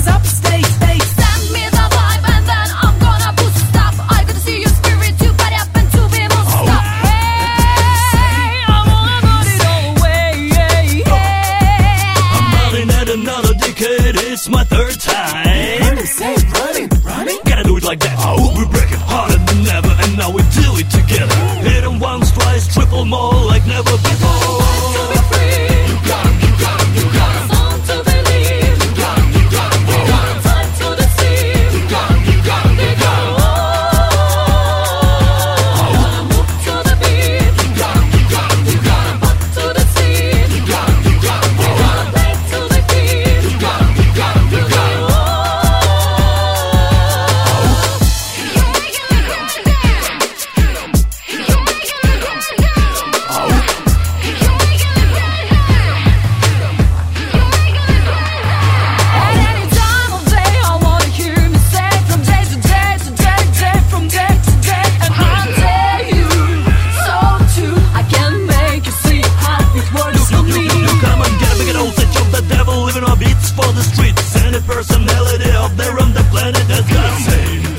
hands up, state. Send me the vibe and then I'm gonna boost up. I could see your spirit to party up and to be most up. Hey, I wanna put it all away. I'm running at another decade, it's my third time. Running, say running. Gotta do it like that. We break it harder than ever, and now we do it together. Hit 'em once, twice, triple more like never before. To be free, you got 'em. Song to believe, you got 'em. Time to deceive, you got 'em. Move to the beat, you got 'em. Up to the seat, you got 'em. Play to the beat, you got 'em. At any time of day, I wanna hear me say from day to day to day, from day to day, and I'll tell you so too. I can make you see how it works for me. Come on, get a big old set of the devil living on beats for the streets. Any personality out there on the planet has got the same